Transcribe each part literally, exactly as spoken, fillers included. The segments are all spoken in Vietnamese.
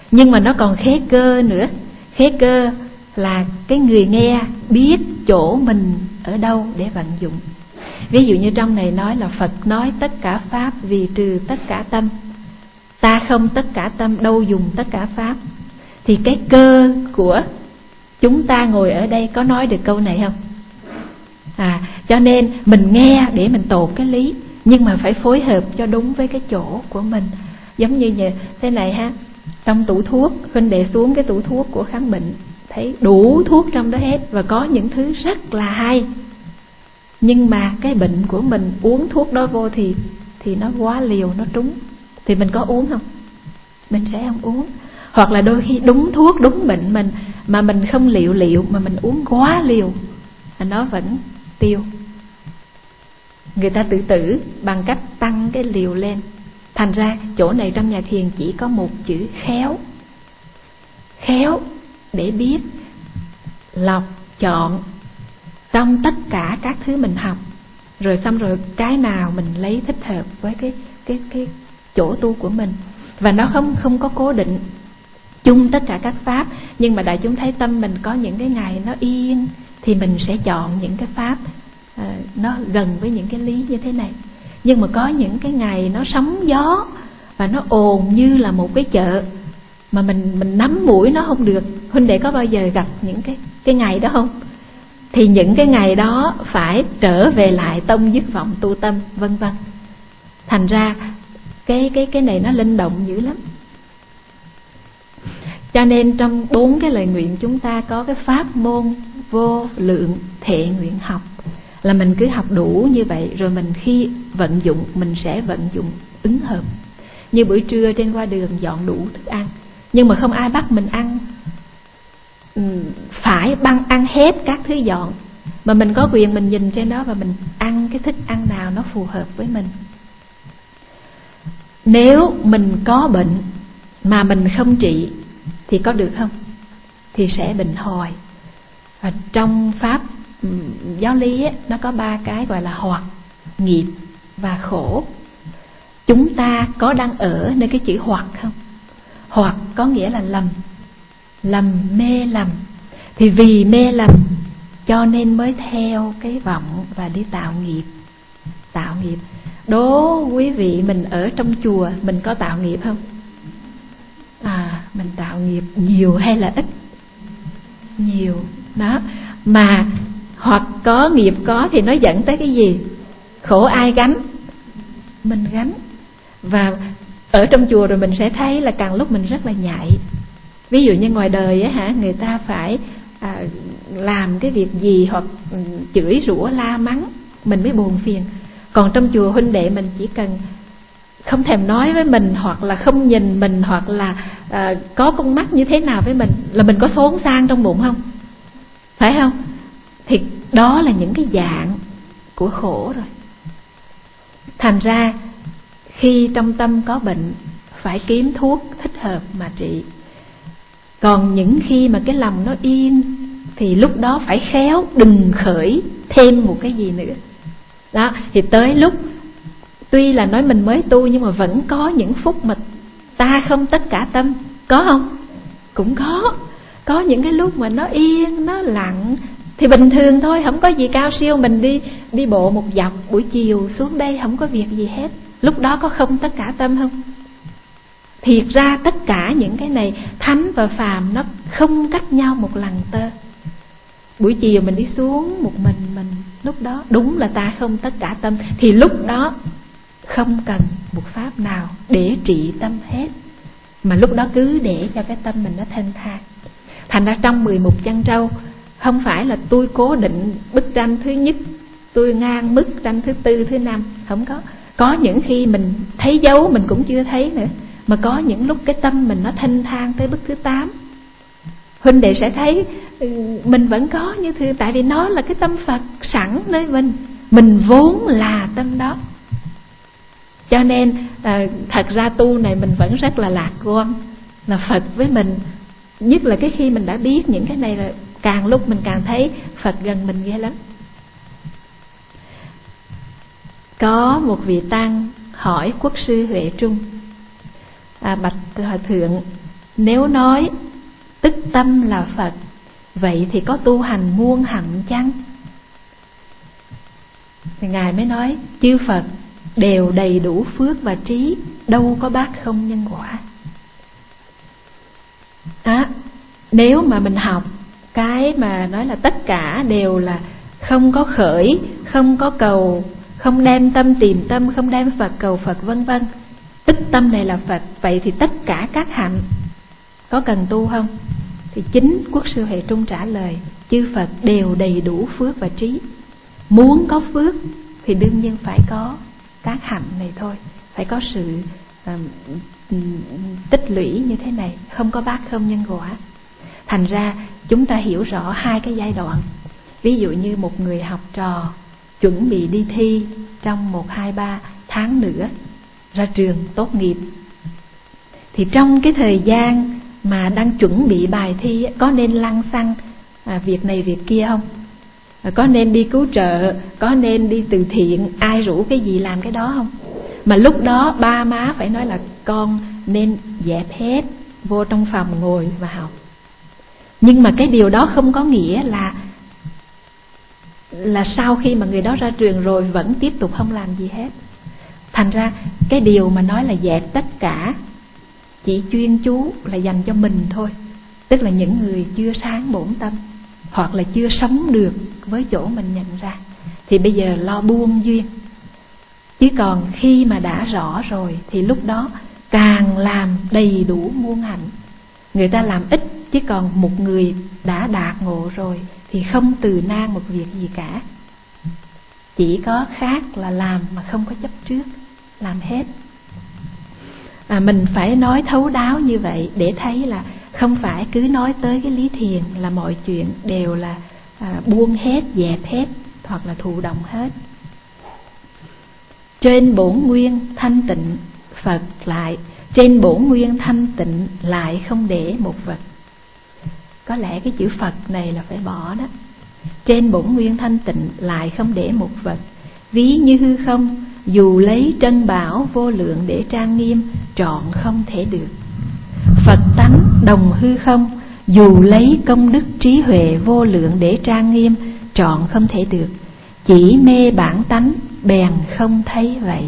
Nhưng mà nó còn khế cơ nữa. Khế cơ là cái người nghe biết chỗ mình ở đâu để vận dụng. Ví dụ như trong này nói là Phật nói tất cả pháp vì trừ tất cả tâm, ta không tất cả tâm, đâu dùng tất cả pháp. Thì cái cơ của chúng ta ngồi ở đây có nói được câu này không? À, cho nên mình nghe để mình tột cái lý, nhưng mà phải phối hợp cho đúng với cái chỗ của mình. Giống như thế này ha, trong tủ thuốc, huynh đệ xuống cái tủ thuốc của khám bệnh, thấy đủ thuốc trong đó hết, và có những thứ rất là hay. Nhưng mà cái bệnh của mình uống thuốc đó vô thì thì nó quá liều, nó trúng. Thì mình có uống không? Mình sẽ không uống. Hoặc là đôi khi đúng thuốc, đúng bệnh mình, mà mình không liệu liệu, mà mình uống quá liều, nó vẫn tiêu. Người ta tự tử bằng cách tăng cái liều lên. Thành ra chỗ này trong nhà thiền chỉ có một chữ khéo. Khéo để biết lọc chọn trong tất cả các thứ mình học, rồi xong rồi cái nào mình lấy thích hợp với cái cái cái chỗ tu của mình. Và nó không không có cố định chung tất cả các pháp. Nhưng mà đại chúng thấy tâm mình có những cái ngày nó yên, thì mình sẽ chọn những cái pháp à, nó gần với những cái lý như thế này. Nhưng mà có những cái ngày nó sóng gió và nó ồn như là một cái chợ, mà mình mình nắm mũi nó không được. Huynh đệ có bao giờ gặp những cái cái ngày đó không? Thì những cái ngày đó phải trở về lại tông dứt vọng tu tâm, vân vân. Thành ra cái cái cái này nó linh động dữ lắm. Cho nên trong bốn cái lời nguyện chúng ta có cái pháp môn vô lượng thệ nguyện học, là mình cứ học đủ như vậy, rồi mình khi vận dụng mình sẽ vận dụng ứng hợp. Như bữa trưa trên qua đường dọn đủ thức ăn, nhưng mà không ai bắt mình ăn phải băng ăn hết các thứ dọn, mà mình có quyền mình nhìn trên đó và mình ăn cái thức ăn nào nó phù hợp với mình. Nếu mình có bệnh mà mình không trị thì có được không? Thì sẽ bệnh hoài. Và trong pháp giáo lý ấy, nó có ba cái gọi là hoặc, nghiệp và khổ. Chúng ta có đang ở nơi cái chữ hoặc không? Hoặc có nghĩa là lầm, lầm mê lầm. Thì vì mê lầm cho nên mới theo cái vọng và đi tạo nghiệp. Tạo nghiệp. Đố quý vị, mình ở trong chùa mình có tạo nghiệp không? À, mình tạo nghiệp nhiều hay là ít? Nhiều. Đó. Mà hoặc có nghiệp có thì nó dẫn tới cái gì? Khổ ai gánh? Mình gánh. Và ở trong chùa rồi mình sẽ thấy là càng lúc mình rất là nhạy. Ví dụ như ngoài đời á hả, người ta phải à, làm cái việc gì hoặc chửi rủa la mắng mình mới buồn phiền. Còn trong chùa huynh đệ mình chỉ cần không thèm nói với mình, hoặc là không nhìn mình, hoặc là à, có con mắt như thế nào với mình là mình có xốn sang trong bụng không? Phải không? Thì đó là những cái dạng của khổ rồi. Thành ra khi trong tâm có bệnh phải kiếm thuốc thích hợp mà trị. Còn những khi mà cái lòng nó yên thì lúc đó phải khéo, đừng khởi thêm một cái gì nữa. Đó, thì tới lúc tuy là nói mình mới tu, nhưng mà vẫn có những phút mà ta không tất cả tâm. Có không? Cũng có. Có những cái lúc mà nó yên, nó lặng thì bình thường thôi, không có gì cao siêu. Mình đi đi bộ một dọc buổi chiều xuống đây không có việc gì hết. Lúc đó có không tất cả tâm không? Thiệt ra tất cả những cái này thánh và phàm nó không cách nhau một lần tơ. Buổi chiều mình đi xuống một mình mình, lúc đó đúng là ta không tất cả tâm. Thì lúc đó không cần một pháp nào để trị tâm hết, mà lúc đó cứ để cho cái tâm mình nó thanh thản. Thành ra trong mười một chân trâu không phải là tôi cố định bức tranh thứ nhất, tôi ngang bức tranh thứ tư, thứ năm. Không có. Có những khi mình thấy dấu mình cũng chưa thấy nữa, mà có những lúc cái tâm mình nó thanh thản tới bức thứ tám. Huynh đệ sẽ thấy mình vẫn có như thế, tại vì nó là cái tâm Phật sẵn nơi mình, mình vốn là tâm đó. Cho nên à, thật ra tu này mình vẫn rất là lạc quan, là Phật với mình. Nhất là cái khi mình đã biết những cái này là càng lúc mình càng thấy Phật gần mình ghê lắm. Có một vị tăng hỏi Quốc sư Huệ Trung: à, bạch Hòa thượng, nếu nói tức tâm là Phật, vậy thì có tu hành muôn hạnh chăng? Thì Ngài mới nói chư Phật đều đầy đủ phước và trí, đâu có bác không nhân quả. Đó, nếu mà mình học cái mà nói là tất cả đều là không có khởi, không có cầu, không đem tâm tìm tâm, không đem Phật cầu Phật, vân vân, tức tâm này là Phật, vậy thì tất cả các hạnh có cần tu không? Thì chính Quốc sư Huệ Trung trả lời chư Phật đều đầy đủ phước và trí. Muốn có phước thì đương nhiên phải có các hạnh này thôi, phải có sự uh, tích lũy như thế này, không có bác không nhân quả. Thành ra chúng ta hiểu rõ hai cái giai đoạn. Ví dụ như một người học trò chuẩn bị đi thi trong một, hai, ba tháng nữa ra trường tốt nghiệp, thì trong cái thời gian mà đang chuẩn bị bài thi có nên lăng xăng à, việc này việc kia không? Có nên đi cứu trợ, có nên đi từ thiện, ai rủ cái gì làm cái đó không? Mà lúc đó ba má phải nói là con nên dẹp hết, vô trong phòng ngồi và học. Nhưng mà cái điều đó không có nghĩa là là sau khi mà người đó ra trường rồi vẫn tiếp tục không làm gì hết. Thành ra cái điều mà nói là dẹp tất cả chỉ chuyên chú là dành cho mình thôi, tức là những người chưa sáng bổn tâm hoặc là chưa sống được với chỗ mình nhận ra, thì bây giờ lo buông duyên. Chứ còn khi mà đã rõ rồi thì lúc đó càng làm đầy đủ muôn hạnh. Người ta làm ít, chứ còn một người đã đạt ngộ rồi thì không từ nan một việc gì cả, chỉ có khác là làm mà không có chấp trước, làm hết. À, mình phải nói thấu đáo như vậy để thấy là không phải cứ nói tới cái lý thiền là mọi chuyện đều là à, buông hết, dẹp hết hoặc là thụ động hết. Trên bổn nguyên thanh tịnh Phật lại, trên bổn nguyên thanh tịnh lại không để một vật. Có lẽ cái chữ Phật này là phải bỏ đó. Trên bổn nguyên thanh tịnh lại không để một vật, ví như hư không, dù lấy trân bảo vô lượng để trang nghiêm, trọn không thể được. Phật tánh đồng hư không, dù lấy công đức trí huệ vô lượng để trang nghiêm, trọn không thể được. Chỉ mê bản tánh, bèn không thấy vậy.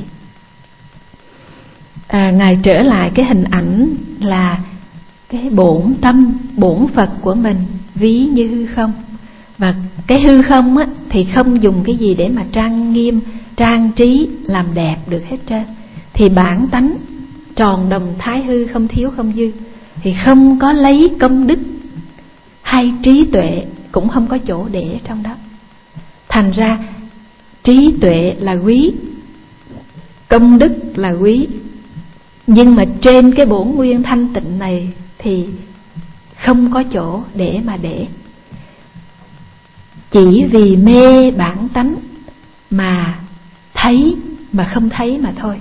À, Ngài trở lại cái hình ảnh là cái bổn tâm, bổn Phật của mình ví như hư không. Và cái hư không á, thì không dùng cái gì để mà trang nghiêm, trang trí, làm đẹp được hết trơn. Thì bản tánh tròn đồng thái hư, không thiếu không dư, thì không có lấy công đức hay trí tuệ, cũng không có chỗ để trong đó. Thành ra trí tuệ là quý, công đức là quý, nhưng mà trên cái bổn nguyên thanh tịnh này thì không có chỗ để mà để. Chỉ vì mê bản tánh mà thấy mà không thấy mà thôi.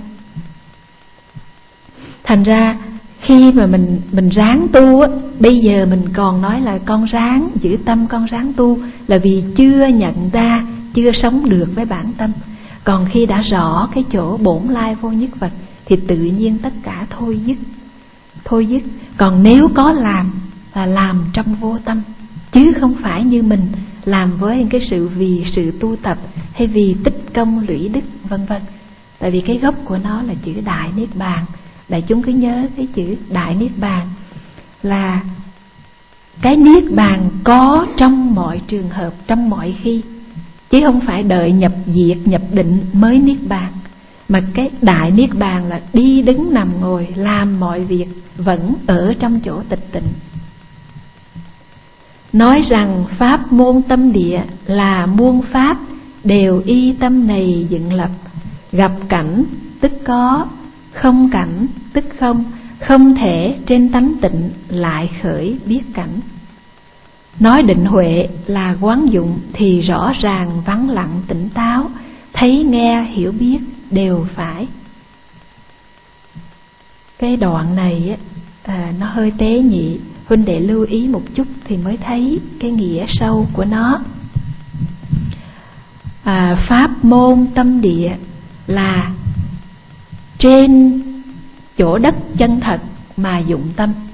Thành ra khi mà mình mình ráng tu á, bây giờ mình còn nói là con ráng giữ tâm, con ráng tu, là vì chưa nhận ra, chưa sống được với bản tâm. Còn khi đã rõ cái chỗ bổn lai vô nhất vật thì tự nhiên tất cả thôi dứt, thôi dứt. Còn nếu có làm là làm trong vô tâm, chứ không phải như mình làm với cái sự vì sự tu tập hay vì tích công lũy đức vân vân. Tại vì cái gốc của nó là chữ Đại Niết Bàn. Đại chúng cứ nhớ cái chữ Đại Niết Bàn là cái Niết Bàn có trong mọi trường hợp, trong mọi khi, chứ không phải đợi nhập diệt, nhập định mới Niết Bàn. Mà cái Đại Niết Bàn là đi đứng nằm ngồi làm mọi việc vẫn ở trong chỗ tịch tịnh. Nói rằng pháp môn tâm địa là muôn pháp đều y tâm này dựng lập, gặp cảnh tức có, không cảnh tức không, không thể trên tánh tịnh lại khởi biết cảnh. Nói định huệ là quán dụng thì rõ ràng vắng lặng tỉnh táo, thấy nghe hiểu biết đều phải. Cái đoạn này à, nó hơi tế nhị, huynh đệ lưu ý một chút thì mới thấy cái nghĩa sâu của nó. à, Pháp môn tâm địa là trên chỗ đất chân thật mà dụng tâm.